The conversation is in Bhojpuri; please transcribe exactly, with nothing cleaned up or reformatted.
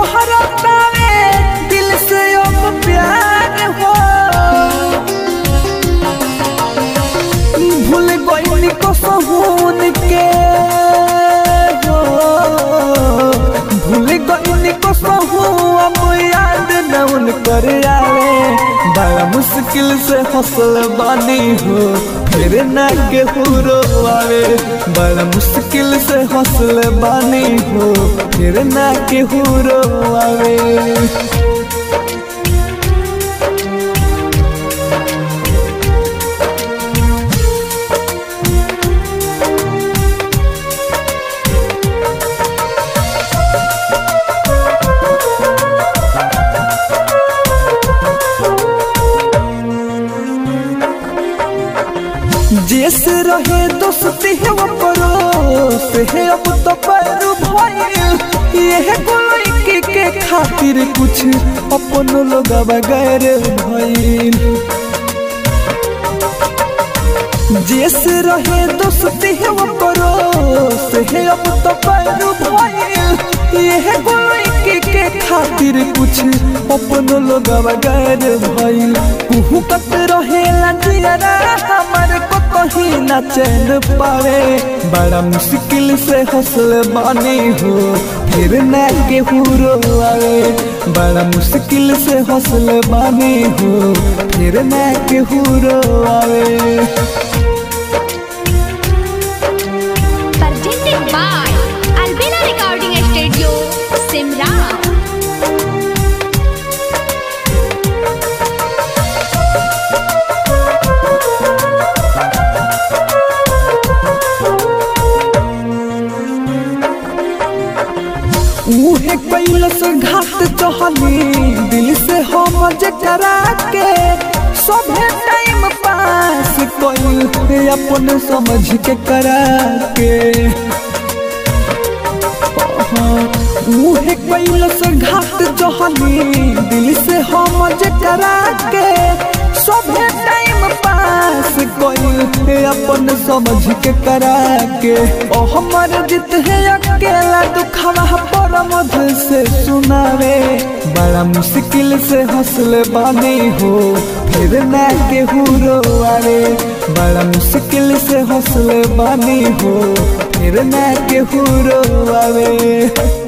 कहरतावे दिल से अब प्यार हो भूल गई को सहून के हो भूल गई को सहू अब याद न उन कर आवे बड़ा मुश्किल से हौसल बानी हो फिर ना के पूरो आवे बड़ा मुश्किल से हौसल बानी हो फिर ना के पूरो आवे। जैसे रहे दोस्ती है वो परोस है अब तो पर भइल ये कोई के खातिर कुछ अपन लोग बगैर भइल। जैसे रहे दोस्ती है वो परोस है अब तो पर भइल ये कोई के खातिर कुछ अपन लोग बगैर भइल। कुहू कत रहे लजियारा हमारे को कहीं न चैन पावे बड़ा मुश्किल से हौसल बानी हो फिर न के हुरो आवे बड़ा मुश्किल से हौसल बानी हो फिर न के हुरो आवे। Presented by Albina Recording Studio, Simra। उहे कैलस घाट चहली दिल से हम जकरा के सभे टाइम पास कैल अपन समझ के करा के उहे कैलस घाट चहली दिल से हम जकरा के सभे टाइम पास कैल अपन समझ के करा के ओ हमर जित है अकेला दुखवा पर मधु से सुनावे बड़ा मुश्किल से हौसल बानी हो फिर ना के हुरो आवे बड़ा मुश्किल से हौसल बानी हो फिर ना के हुरो आवे।